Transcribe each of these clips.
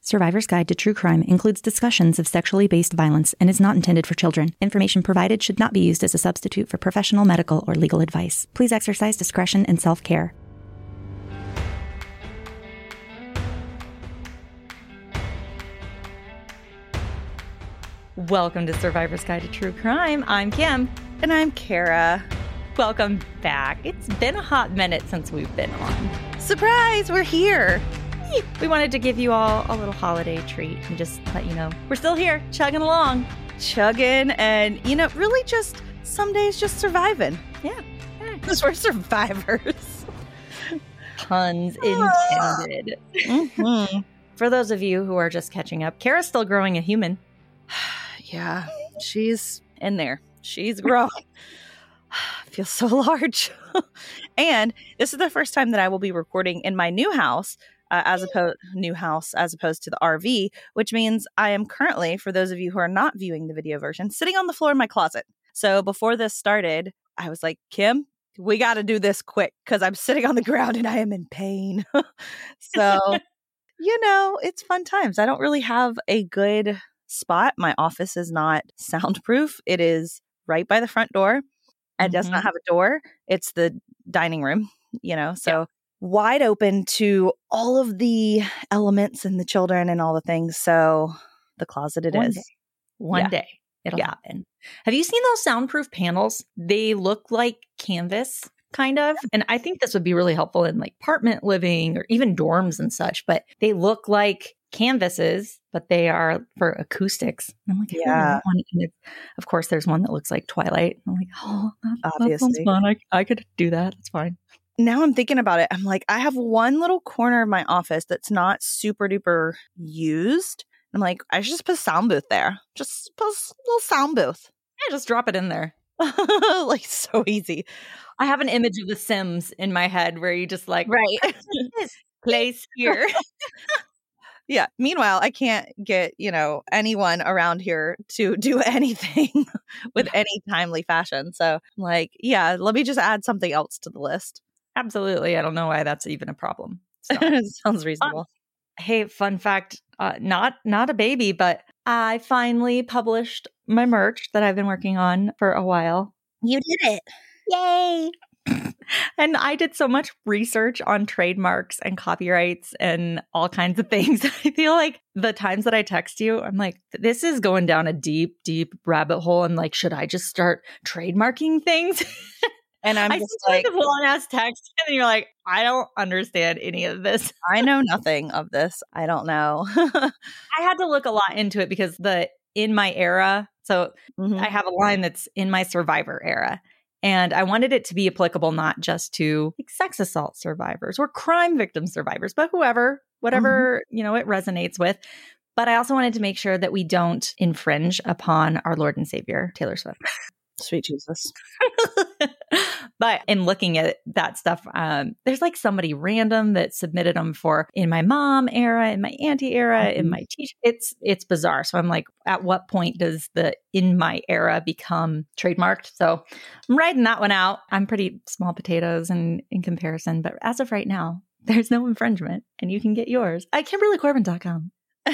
Survivor's Guide to True Crime includes discussions of sexually based violence and is not intended for children. Information provided should not be used as a substitute for professional medical or legal advice. Please exercise discretion and self-care. Welcome to Survivor's Guide to True Crime. I'm Kim. And I'm Kara. Welcome back. It's been a hot minute since we've been on. Surprise, we're here. We wanted to give you all a little holiday treat and just let you know we're still here, chugging along. Chugging and, really just some days just surviving. Yeah. Because we're survivors. Puns intended. Mm-hmm. For those of you who are just catching up, Kara's still growing a human. Yeah, she's in there. She's growing. Feels so large. And this is the first time that I will be recording in my new house, as opposed to the RV, which means I am currently, for those of you who are not viewing the video version, sitting on the floor in my closet. So before this started, I was like, Kim, we got to do this quick because I'm sitting on the ground and I am in pain. So, it's fun times. I don't really have a good spot. My office is not soundproof. It is right by the front door. It does not have a door. It's the dining room, so wide open to all of the elements and the children and all the things. So the closet is. One day it'll happen. Have you seen those soundproof panels? They look like canvas, kind of. And I think this would be really helpful in like apartment living or even dorms and such. But they look like canvases, but they are for acoustics. And I'm like, yeah. Of course, there's one that looks like Twilight. I'm like, oh, that sounds fun. I could do that. It's fine. Now I'm thinking about it. I'm like, I have one little corner of my office that's not super duper used. I'm like, I should just put a sound booth there. Just put a little sound booth. Yeah, just drop it in there. Like so easy. I have an image of The Sims in my head where you just like, right, this place here. Yeah. Meanwhile, I can't get, anyone around here to do anything with any timely fashion. So I'm like, yeah, let me just add something else to the list. Absolutely. I don't know why that's even a problem. So. Sounds reasonable. Hey, fun fact, not a baby, but I finally published my merch that I've been working on for a while. You did it. Yay. And I did so much research on trademarks and copyrights and all kinds of things. I feel like the times that I text you, I'm like, this is going down a deep, deep rabbit hole. I'm like, should I just start trademarking things? And I'm just like a long ass text, and you're like, I don't understand any of this. I know nothing of this. I don't know. I had to look a lot into it because in my era, so I have a line that's in my Survivor era. And I wanted it to be applicable not just to like, sex assault survivors or crime victim survivors, but whatever, it resonates with. But I also wanted to make sure that we don't infringe upon our Lord and Savior, Taylor Swift. Sweet Jesus. But in looking at that stuff, there's like somebody random that submitted them for in my mom era, in my auntie era, in my teacher. It's bizarre. So I'm like, at what point does the in my era become trademarked? So I'm writing that one out. I'm pretty small potatoes in comparison. But as of right now, there's no infringement and you can get yours at KimberlyCorbin.com.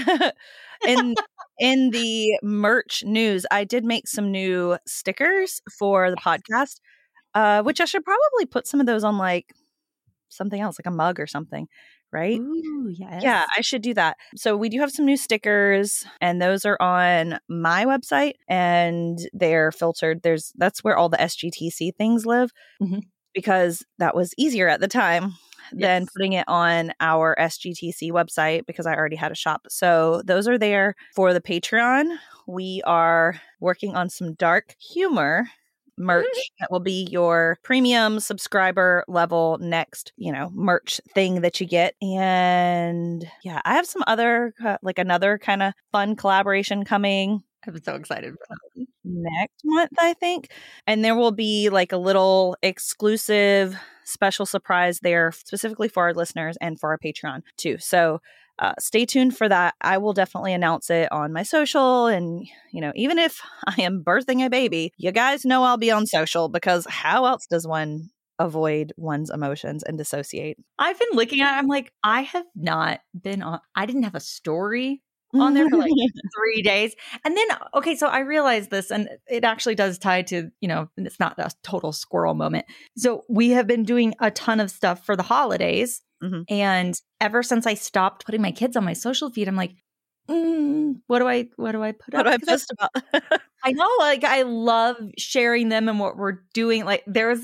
In the merch news, I did make some new stickers for the podcast, which I should probably put some of those on like something else, like a mug or something, right? Ooh, yes. Yeah, I should do that. So we do have some new stickers and those are on my website and they're filtered. That's where all the SGTC things live because that was easier at the time than putting it on our SGTC website because I already had a shop. So those are there for the Patreon. We are working on some dark humor merch that will be your premium subscriber level next, merch thing that you get. And yeah, I have some other, another kind of fun collaboration coming. I'm so excited for that next month, I think. And there will be like a little exclusive special surprise there specifically for our listeners and for our Patreon too. So stay tuned for that. I will definitely announce it on my social. And, even if I am birthing a baby, you guys know I'll be on social because how else does one avoid one's emotions and dissociate. I've been looking at it, I'm like, I have not been on, I didn't have a story on there for like 3 days. And then, okay, so I realized this, and it actually does tie to, it's not a total squirrel moment. So we have been doing a ton of stuff for the holidays. Mm-hmm. And ever since I stopped putting my kids on my social feed, I'm like, what do I put what up? do I post about? I know, like, I love sharing them and what we're doing. Like, there's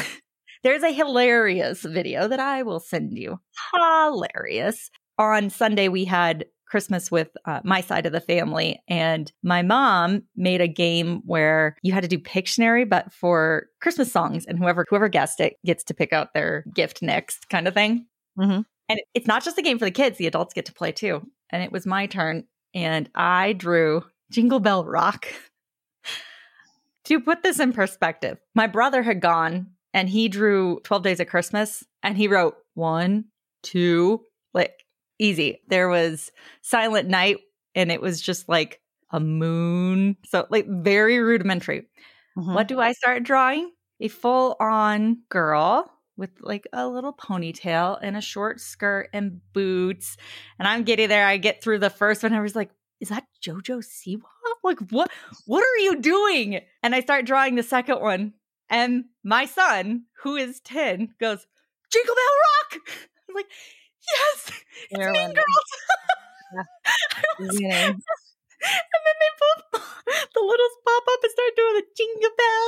a hilarious video that I will send you. Hilarious. On Sunday, we had Christmas with my side of the family, and my mom made a game where you had to do Pictionary, but for Christmas songs, and whoever guessed it gets to pick out their gift next, kind of thing. Mm-hmm. And it's not just a game for the kids; the adults get to play too. And it was my turn, and I drew Jingle Bell Rock. To put this in perspective, my brother had gone and he drew 12 Days of Christmas, and he wrote 1, 2, like, easy. There was Silent Night, and it was just like a moon. So, like, very rudimentary. Mm-hmm. What do I start drawing? A full-on girl with like a little ponytail and a short skirt and boots. And I'm getting there. I get through the first one. I was like, is that JoJo Siwa? Like, what are you doing? And I start drawing the second one. And my son, who is 10, goes, Jingle Bell Rock! I'm like, yes, it's Mean Girls. Yeah. And then they both, the littles pop up and start doing the jingle bell,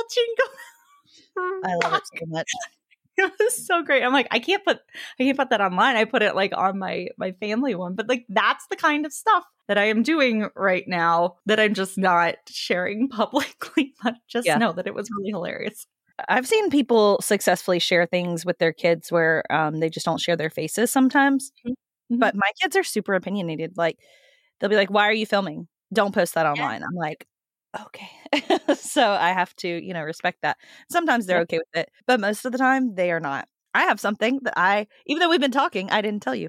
jingle. I love it so much. It was so great. I'm like, I can't put that online. I put it like on my family one, but like, that's the kind of stuff that I am doing right now that I'm just not sharing publicly, but just know that it was really hilarious. I've seen people successfully share things with their kids where they just don't share their faces sometimes. Mm-hmm. But my kids are super opinionated. Like, they'll be like, why are you filming? Don't post that online. I'm like, okay. So I have to, respect that. Sometimes they're okay with it, but most of the time they are not. I have something that even though we've been talking, I didn't tell you.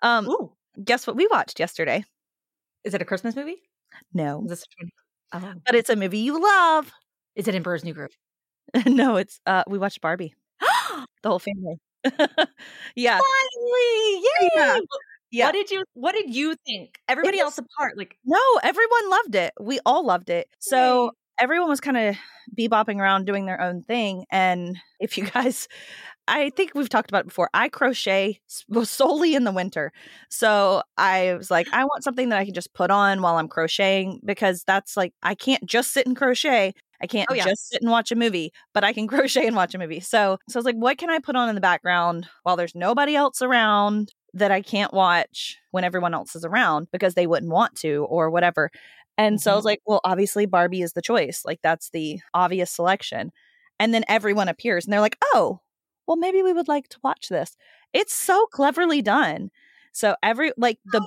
Guess what we watched yesterday? Is it a Christmas movie? No. Is this But it's a movie you love. Is it in Burrs New Grove? No, it's we watched Barbie. The whole family. Yeah. Finally! Yay! Yeah. What did you think? Everybody else apart, like, no, everyone loved it. We all loved it. So everyone was kind of bebopping around doing their own thing. And if you guys, I think we've talked about it before, I crochet solely in the winter. So I was like, I want something that I can just put on while I'm crocheting, because that's like, I can't just sit and crochet. I can't just sit and watch a movie, but I can crochet and watch a movie. So I was like, what can I put on in the background while there's nobody else around that I can't watch when everyone else is around because they wouldn't want to or whatever. And so I was like, well, obviously Barbie is the choice. Like, that's the obvious selection. And then everyone appears and they're like, oh, well, maybe we would like to watch this. It's so cleverly done. So the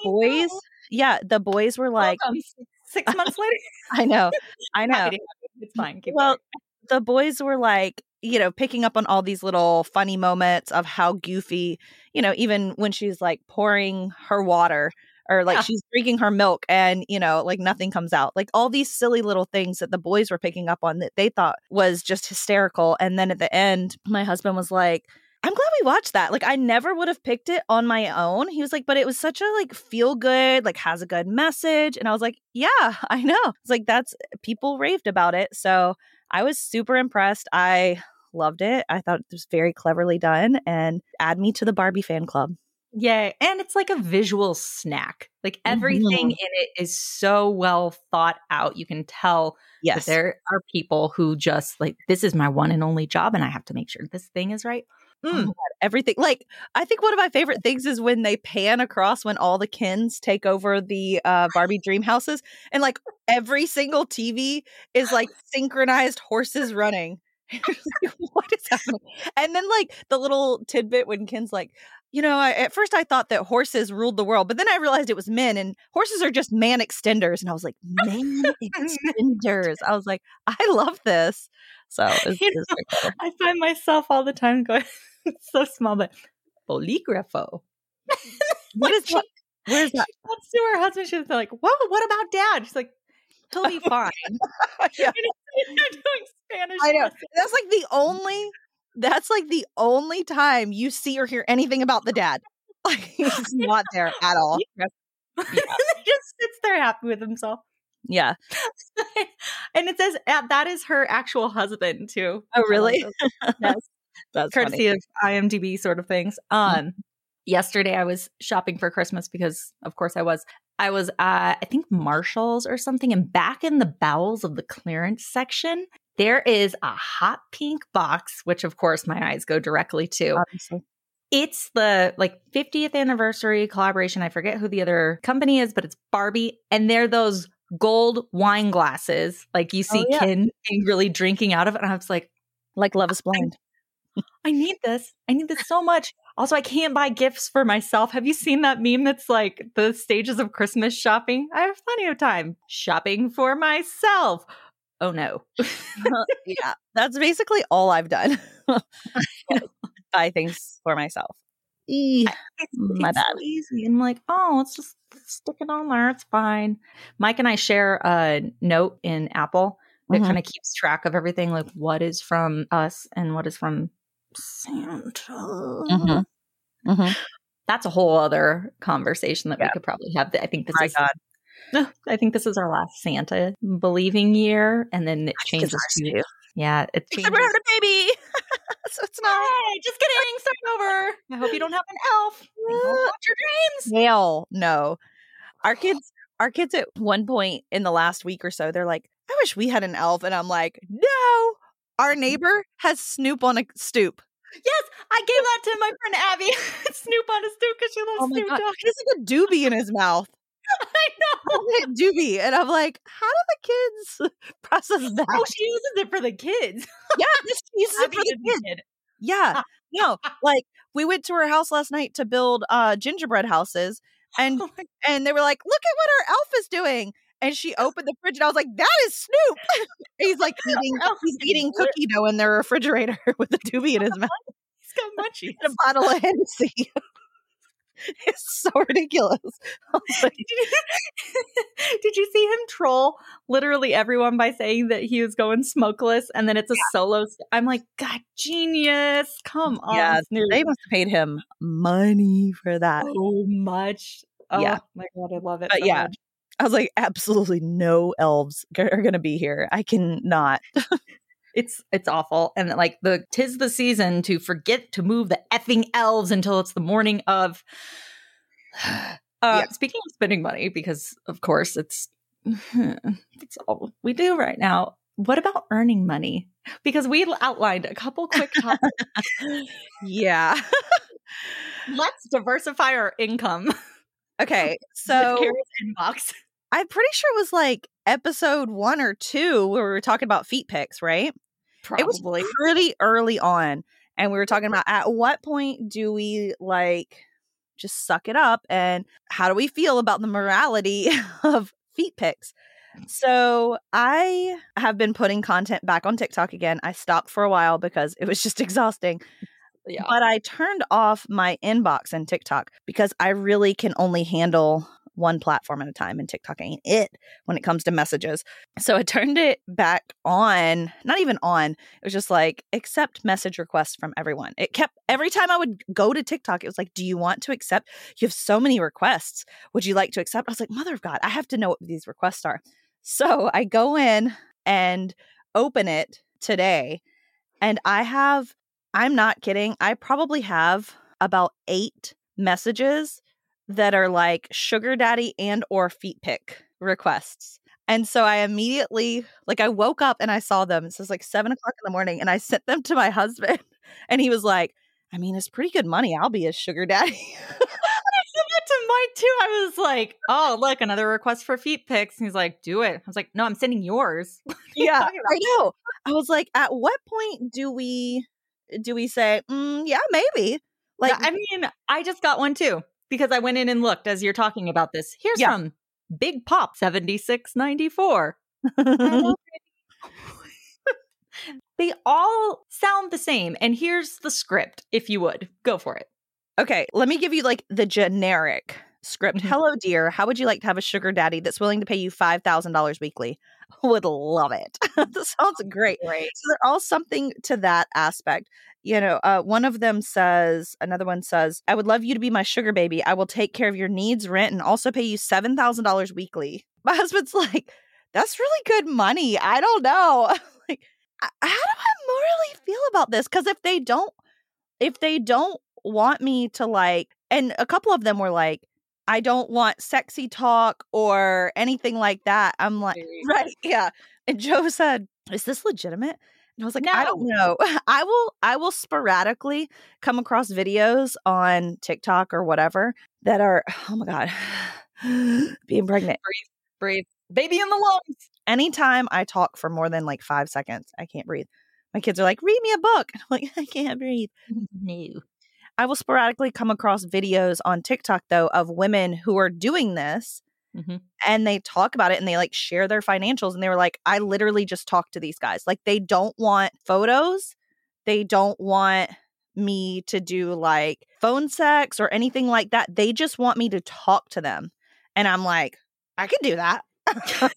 boys were like, 6 months later. I know. It's fine. The boys were like, picking up on all these little funny moments of how goofy, even when she's like pouring her water or like she's drinking her milk and, like nothing comes out. Like all these silly little things that the boys were picking up on that they thought was just hysterical. And then at the end, my husband was like, I'm glad we watched that. Like, I never would have picked it on my own. He was like, but it was such a like feel good, like has a good message. And I was like, yeah, I know. It's like, people raved about it. So I was super impressed. I loved it. I thought it was very cleverly done, and add me to the Barbie fan club. Yeah. And it's like a visual snack. Like everything in it is so well thought out. You can tell that there are people who just like, this is my one and only job, and I have to make sure this thing is right. Oh my God, everything. Like, I think one of my favorite things is when they pan across when all the Kens take over the Barbie dream houses, and like every single TV is like synchronized horses running. What is happening? And then like the little tidbit when Ken's like, at first I thought that horses ruled the world, but then I realized it was men, and horses are just man extenders. And I was like, man extenders. I was like, I love this. So I find myself all the time going, it's so small, but bolígrafo. What is that? Where is that? She wants to her husband. She's like, whoa, what about dad? She's like, he'll be fine. Yeah. You're doing Spanish. I know. That's like the only that's like the only time you see or hear anything about the dad. Like, he's not there at all. Yeah. He just sits there happy with himself. Yeah. And it says that is her actual husband too. Oh, really? Yes. That's courtesy funny. of IMDb sort of things. Yesterday I was shopping for Christmas because of course I was I think Marshall's or something, and back in the bowels of the clearance section there is a hot pink box, which of course my eyes go directly to. Obviously. It's the 50th anniversary collaboration. I forget who the other company is, but it's Barbie, and they're those gold wine glasses like you see Ken angrily drinking out of it, and I was like Love is Blind. I need this. I need this so much. Also, I can't buy gifts for myself. Have you seen that meme that's like the stages of Christmas shopping? I have plenty of time shopping for myself. Oh, no. Yeah, that's basically all I've done. Buy things for myself. My bad. So easy. I'm like, oh, let's just stick it on there. It's fine. Mike and I share a note in Apple that kind of keeps track of everything, like what is from us and what is from Santa. That's a whole other conversation that we could probably have. I think this I think this is our last Santa believing year, and then it changes to you. Yeah, it changes. Except we're having a baby, so it's not. Hey, just kidding. Start over. I hope you don't have an elf. Watch your dreams. Hell no. Our kids at one point in the last week or so, they're like, I wish we had an elf, and I'm like, no. Our neighbor has Snoop on a stoop. Yes, I gave that to my friend Abby. Snoop on a stoop because she loves Snoop Dogg. He has like a doobie in his mouth. I know. Doobie. And I'm like, how do the kids process that? Oh, she uses it for the kids. Yeah, she uses it for the kids. Yeah. No, like we went to her house last night to build gingerbread houses, and they were like, look at what our elf is doing. And she opened the fridge, and I was like, that is Snoop. He's like he's eating cookie dough in their refrigerator with a doobie in his mouth. He's got munchies. And a bottle of Hennessy. It's so ridiculous. Like, did you see him troll literally everyone by saying that he was going smokeless, and then it's a solo? I'm like, God, genius! Come on, yeah, Snoop. They must have paid him money for that. So much. Oh my God, I love it. But so much. I was like, absolutely no elves are going to be here. I cannot. It's awful. And like 'tis the season to forget to move the effing elves until it's the morning of. Speaking of spending money, because of course it's all we do right now. What about earning money? Because we outlined a couple quick topics. Yeah. Let's diversify our income. Okay. So inbox. I'm pretty sure it was like episode 1 or 2 where we were talking about feet pics, right? Probably. It was pretty early on. And we were talking about at what point do we like just suck it up, and how do we feel about the morality of feet pics? So I have been putting content back on TikTok again. I stopped for a while because it was just exhausting. Yeah. But I turned off my inbox in TikTok because I really can only handle one platform at a time, and TikTok ain't it when it comes to messages. So I turned it back on, not even on. It was just like, accept message requests from everyone. It kept, every time I would go to TikTok, it was like, do you want to accept? You have so many requests. Would you like to accept? I was like, mother of God, I have to know what these requests are. So I go in and open it today, and I'm not kidding, I probably have about 8 messages that are like sugar daddy and or feet pic requests. And so I immediately, like, I woke up and I saw them. It says like 7 o'clock in the morning, and I sent them to my husband, and he was like, I mean, it's pretty good money. I'll be a sugar daddy. I sent that to Mike too. I was like, oh, look, another request for feet pics. And he's like, do it. I was like, no, I'm sending yours. Yeah, I know. I was like, at what point do we say, yeah, maybe? Like, I mean, I just got one too, because I went in and looked as you're talking about this. Here's from Big Pop 7694. They all sound the same. And here's the script, if you would. Go for it. Okay, let me give you like the generic script. Mm-hmm. Hello, dear. How would you like to have a sugar daddy that's willing to pay you $5,000 weekly? would love it. This sounds great. Right. So they're all something to that aspect. One of them says, another one says, I would love you to be my sugar baby. I will take care of your needs, rent, and also pay you $7,000 weekly. My husband's like, that's really good money. I don't know. Like, how do I morally feel about this? Because if they don't want me to like, and a couple of them were like, I don't want sexy talk or anything like that. I'm like, right, yeah. And Joe said, is this legitimate? And I was like, No. I don't know. I will sporadically come across videos on TikTok or whatever that are, oh my God, being pregnant. Breathe. Baby in the lungs. Anytime I talk for more than like 5 seconds, I can't breathe. My kids are like, read me a book. I'm like, I can't breathe. No. I will sporadically come across videos on TikTok, though, of women who are doing this and they talk about it and they like share their financials. And they were like, I literally just talked to these guys. Like, they don't want photos. They don't want me to do like phone sex or anything like that. They just want me to talk to them. And I'm like, I can do that. No,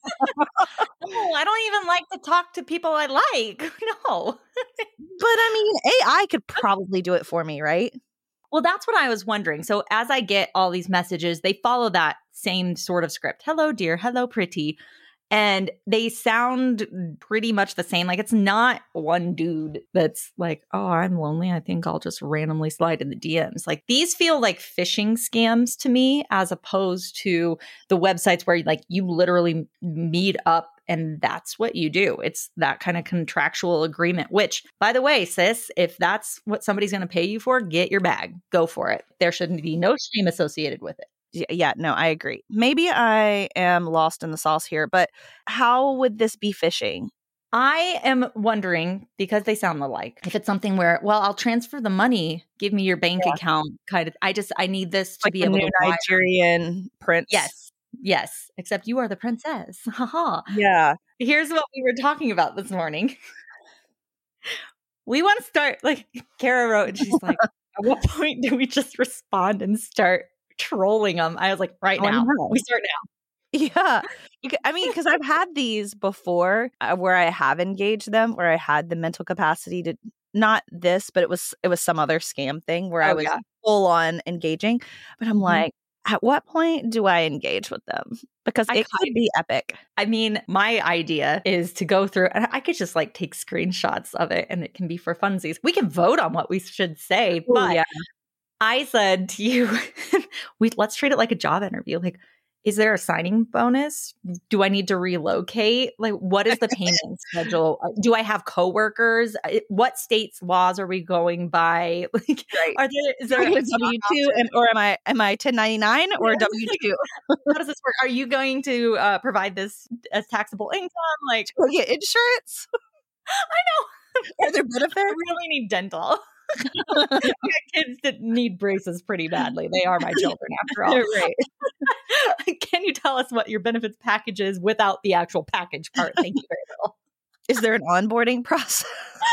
I don't even like to talk to people I like. No. But I mean, AI could probably do it for me, right? Well, that's what I was wondering. So as I get all these messages, they follow that same sort of script. Hello, dear. Hello, pretty. And they sound pretty much the same. Like, it's not one dude that's like, oh, I'm lonely. I think I'll just randomly slide in the DMs. Like, these feel like phishing scams to me, as opposed to the websites where like you literally meet up and that's what you do. It's that kind of contractual agreement, which, by the way, sis, if that's what somebody's going to pay you for, get your bag. Go for it. There shouldn't be no shame associated with it. Yeah, no, I agree. Maybe I am lost in the sauce here, but how would this be phishing? I am wondering, because they sound alike, if it's something where, well, I'll transfer the money, give me your bank account kind of. I need this to like be able new to Nigerian prince. Yes. Except you are the princess. Haha. Yeah. Here's what we were talking about this morning. We want to start, like Kara wrote, and she's like, at what point do we just respond and start trolling them? I was like, right now. We start now. Yeah. I mean, because I've had these before where I have engaged them, where I had the mental capacity to, not this, but it was some other scam thing where I was full on engaging. But I'm like, at what point do I engage with them? Because it could be epic. I mean, my idea is to go through, and I could just like take screenshots of it and it can be for funsies. We can vote on what we should say, but I said to you, let's treat it like a job interview. Like, is there a signing bonus? Do I need to relocate? Like, what is the payment schedule? Do I have coworkers? What state's laws are we going by? Like, is there a W-2 or am I 1099 or W-2? How does this work? Are you going to provide this as taxable income? Like, do I get insurance? I know. Are there benefits? I really need dental. I got kids that need braces pretty badly. They are my children, after all. Right. Can you tell us what your benefits package is without the actual package part? Thank you very much. Is there an onboarding process?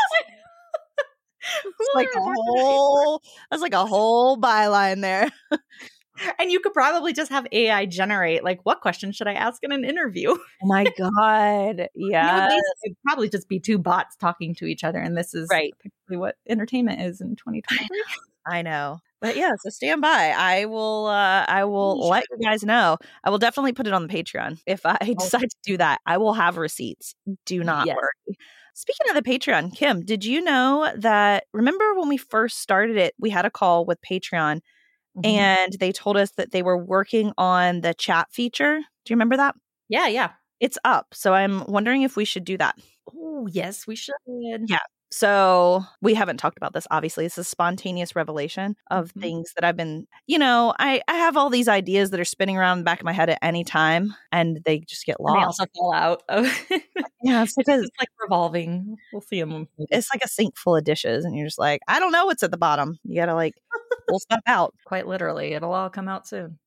It's like a whole byline there. And you could probably just have AI generate, like, what questions should I ask in an interview? Oh my God. Yeah. It'd probably just be two bots talking to each other. And this is typically what entertainment is in 2023. I know. But yeah, so stand by. I will let you guys know. I will definitely put it on the Patreon. If I decide to do that, I will have receipts. Do not worry. Speaking of the Patreon, Kim, did you know that, remember when we first started it, we had a call with Patreon and they told us that they were working on the chat feature. Do you remember that? Yeah. It's up. So I'm wondering if we should do that. Oh, yes, we should. Yeah. So we haven't talked about this, obviously. It's a spontaneous revelation of things that I've been, I have all these ideas that are spinning around in the back of my head at any time and they just get lost. And they also fall out. Yeah, it's because it's like revolving. We'll see them. It's like a sink full of dishes and you're just like, I don't know what's at the bottom. You got to like pull stuff out. Quite literally. It'll all come out soon.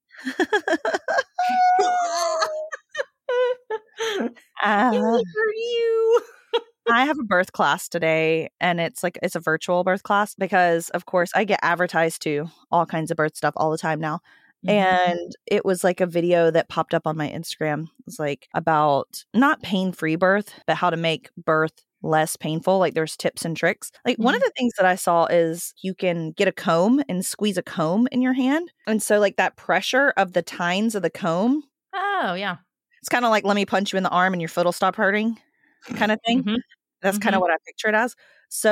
For you. I have a birth class today and it's a virtual birth class because of course I get advertised to all kinds of birth stuff all the time now. And it was like a video that popped up on my Instagram. It was like about not pain-free birth, but how to make birth less painful. Like there's tips and tricks. Like one of the things that I saw is you can get a comb and squeeze a comb in your hand. And so like that pressure of the tines of the comb. Oh, yeah. It's kind of like, let me punch you in the arm and your foot will stop hurting kind of thing. That's kind of what I picture it as.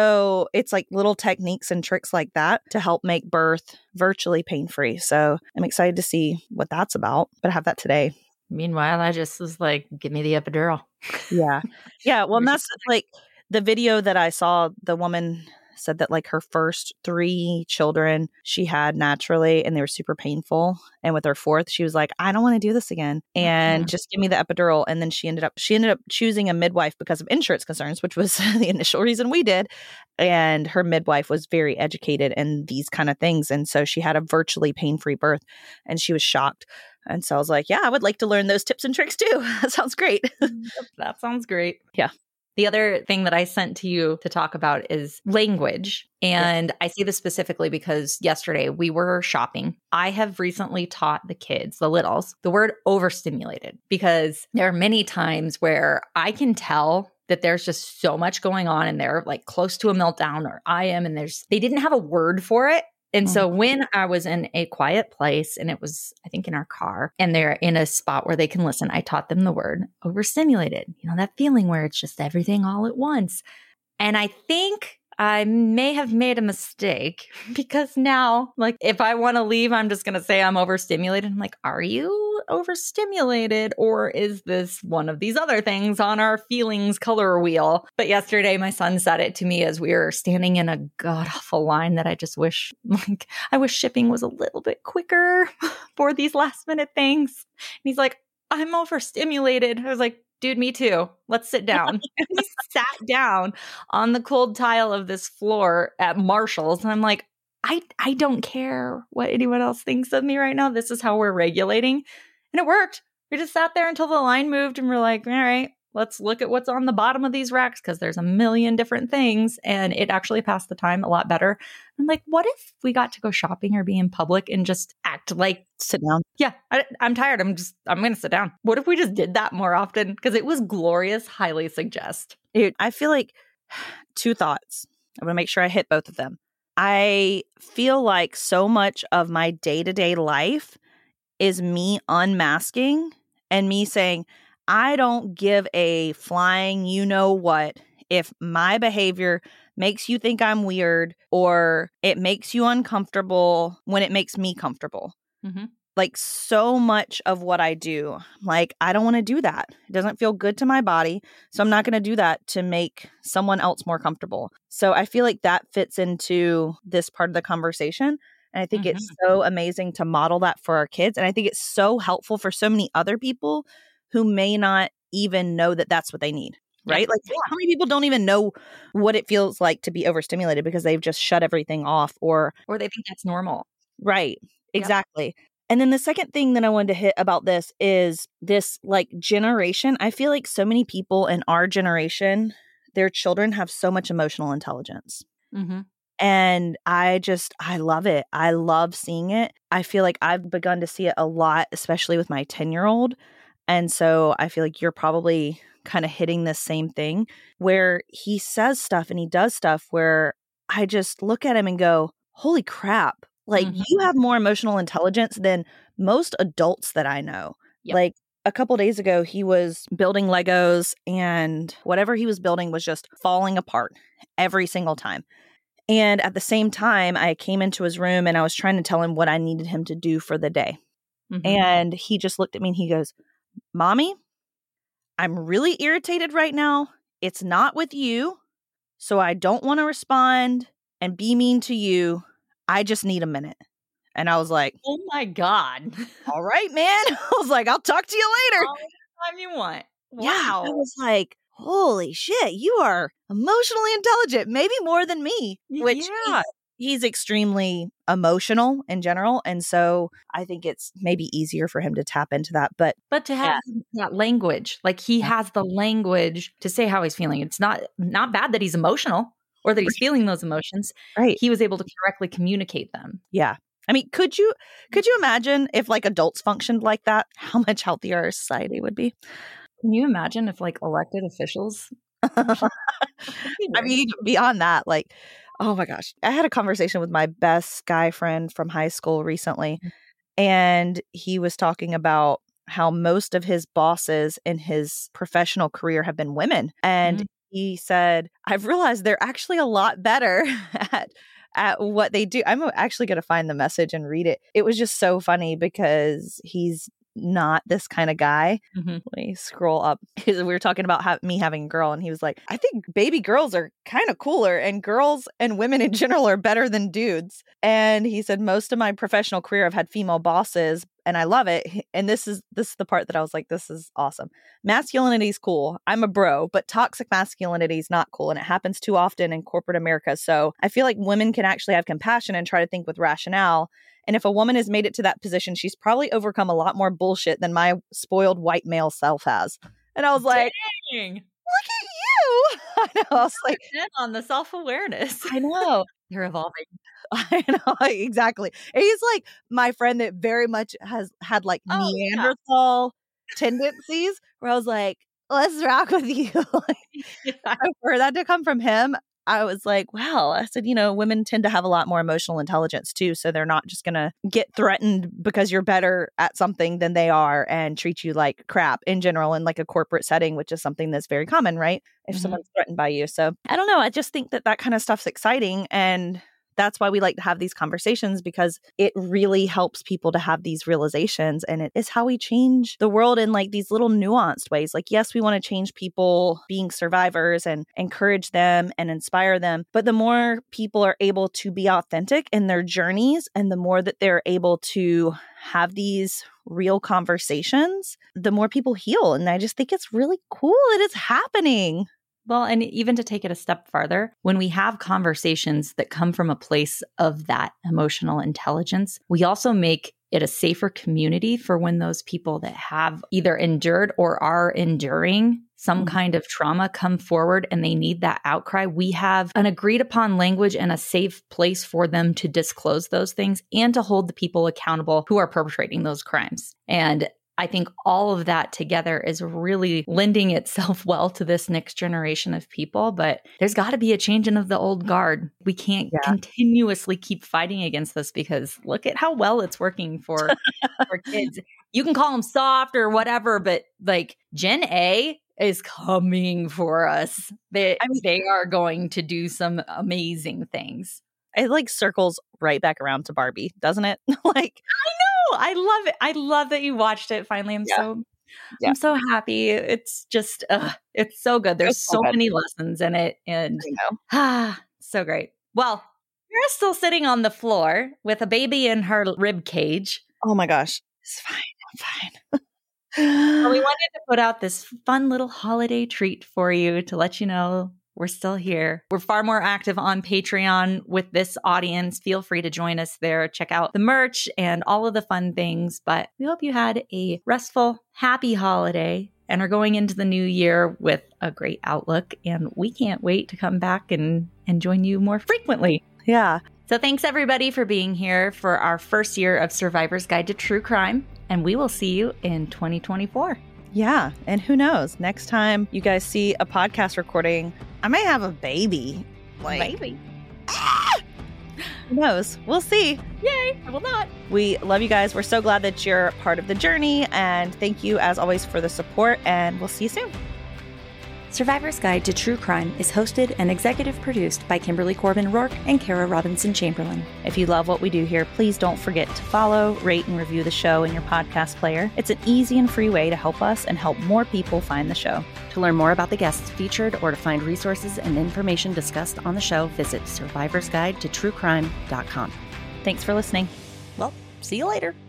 So it's like little techniques and tricks like that to help make birth virtually pain-free. So I'm excited to see what that's about, but I have that today. Meanwhile, I just was like, give me the epidural. Yeah. Yeah. Well, and that's like the video that I saw, the woman said that like her first 3 children she had naturally and they were super painful. And with her 4th, she was like, I don't want to do this again. And just give me the epidural. And then she ended up choosing a midwife because of insurance concerns, which was the initial reason we did. And her midwife was very educated in these kind of things. And so she had a virtually pain-free birth and she was shocked. And so I was like, yeah, I would like to learn those tips and tricks too. That sounds great. That sounds great. Yeah. The other thing that I sent to you to talk about is language. And I say this specifically because yesterday we were shopping. I have recently taught the kids, the littles, the word overstimulated because there are many times where I can tell that there's just so much going on and they're like close to a meltdown or I am, and they didn't have a word for it. And so when I was in a quiet place and it was, I think in our car and they're in a spot where they can listen, I taught them the word overstimulated, that feeling where it's just everything all at once. And I think I may have made a mistake because now, like, if I want to leave, I'm just going to say I'm overstimulated. I'm like, are you overstimulated or is this one of these other things on our feelings color wheel? But yesterday, my son said it to me as we were standing in a god-awful line that I just wish, I wish shipping was a little bit quicker for these last minute things. And he's like, I'm overstimulated. I was like, dude, me too. Let's sit down. We sat down on the cold tile of this floor at Marshall's. And I'm like, I don't care what anyone else thinks of me right now. This is how we're regulating. And it worked. We just sat there until the line moved and we're like, all right, let's look at what's on the bottom of these racks because there's a million different things. And it actually passed the time a lot better. I'm like, what if we got to go shopping or be in public and just act like sit down? Yeah, I'm tired. I'm going to sit down. What if we just did that more often? Because it was glorious. Highly suggest. Dude, I feel like 2 thoughts. I'm going to make sure I hit both of them. I feel like so much of my day-to-day life is me unmasking and me saying, I don't give a flying you-know-what if my behavior makes you think I'm weird or it makes you uncomfortable when it makes me comfortable. Like so much of what I do, like, I don't want to do that. It doesn't feel good to my body. So I'm not going to do that to make someone else more comfortable. So I feel like that fits into this part of the conversation. And I think it's so amazing to model that for our kids. And I think it's so helpful for so many other people who may not even know that that's what they need. Right? Like how many people don't even know what it feels like to be overstimulated because they've just shut everything off or they think that's normal. Right. Exactly. And then the second thing that I wanted to hit about this is this like generation. I feel like so many people in our generation, their children have so much emotional intelligence. And I love it. I love seeing it. I feel like I've begun to see it a lot, especially with my 10-year-old. And so I feel like you're probably kind of hitting this same thing where he says stuff and he does stuff where I just look at him and go, holy crap. Like you have more emotional intelligence than most adults that I know. Like a couple days ago, he was building Legos and whatever he was building was just falling apart every single time. And at the same time, I came into his room and I was trying to tell him what I needed him to do for the day. And he just looked at me and he goes, Mommy, I'm really irritated right now. It's not with you. So I don't want to respond and be mean to you. I just need a minute. And I was like, oh my God. All right, man. I was like, I'll talk to you later. All the time you want. Wow. Yeah, I was like, holy shit, you are emotionally intelligent, maybe more than me, which he's extremely emotional in general. And so I think it's maybe easier for him to tap into that. But to have that language, like he has the language to say how he's feeling. It's not bad that he's emotional or that he's feeling those emotions. Right. He was able to correctly communicate them. Yeah. I mean, could you imagine if like adults functioned like that, how much healthier our society would be? Can you imagine if like elected officials? I mean, beyond that, like, oh my gosh, I had a conversation with my best guy friend from high school recently, and he was talking about how most of his bosses in his professional career have been women. And he said, I've realized they're actually a lot better at what they do. I'm actually going to find the message and read it. It was just so funny because he's not this kind of guy. Let me scroll up because we were talking about me having a girl, and he was like, I think baby girls are kind of cooler, and girls and women in general are better than dudes. And he said, most of my professional career I've had female bosses, and I love it. And this is the part that I was like, this is awesome. Masculinity is cool. I'm a bro, but toxic masculinity is not cool, and it happens too often in corporate America. So I feel like women can actually have compassion and try to think with rationale. And if a woman has made it to that position, she's probably overcome a lot more bullshit than my spoiled white male self has. And I was like, dang, look at you. I know. I was like, on the self-awareness. I know. You're evolving. I know. Exactly. And he's like my friend that very much has had like Neanderthal tendencies, where I was like, let's rock with you. For that to come from him, I was like, wow. I said, women tend to have a lot more emotional intelligence too. So they're not just going to get threatened because you're better at something than they are and treat you like crap in general in like a corporate setting, which is something that's very common, right? If someone's threatened by you. So I don't know. I just think that kind of stuff's exciting. And that's why we like to have these conversations, because it really helps people to have these realizations. And it is how we change the world in like these little nuanced ways. Like, yes, we want to change people being survivors and encourage them and inspire them. But the more people are able to be authentic in their journeys, and the more that they're able to have these real conversations, the more people heal. And I just think it's really cool that it's happening. Well, and even to take it a step farther, when we have conversations that come from a place of that emotional intelligence, we also make it a safer community for when those people that have either endured or are enduring some kind of trauma come forward and they need that outcry. We have an agreed upon language and a safe place for them to disclose those things and to hold the people accountable who are perpetrating those crimes. And I think all of that together is really lending itself well to this next generation of people. But there's got to be a changing of the old guard. We can't continuously keep fighting against this, because look at how well it's working for kids. You can call them soft or whatever, but like Gen A is coming for us. They are going to do some amazing things. It like circles right back around to Barbie, doesn't it? Like, I love it. I love that you watched it finally. I'm so happy. It's just, it's so good. There's so many lessons in it, and so great. Well, you're still sitting on the floor with a baby in her rib cage. Oh my gosh. It's fine. I'm fine. So we wanted to put out this fun little holiday treat for you to let you know we're still here. We're far more active on Patreon with this audience. Feel free to join us there. Check out the merch and all of the fun things. But we hope you had a restful, happy holiday and are going into the new year with a great outlook. And we can't wait to come back and join you more frequently. Yeah. So thanks everybody for being here for our first year of Survivor's Guide to True Crime. And we will see you in 2024. Yeah. And who knows? Next time you guys see a podcast recording, I may have a baby. Baby. Who knows? We'll see. Yay. I will not. We love you guys. We're so glad that you're part of the journey. And thank you, as always, for the support. And we'll see you soon. Survivor's Guide to True Crime is hosted and executive produced by Kimberly Corbin Rourke and Kara Robinson Chamberlain. If you love what we do here, please don't forget to follow, rate, and review the show in your podcast player. It's an easy and free way to help us and help more people find the show. To learn more about the guests featured or to find resources and information discussed on the show, visit survivorsguidetotruecrime.com. Thanks for listening. Well, see you later.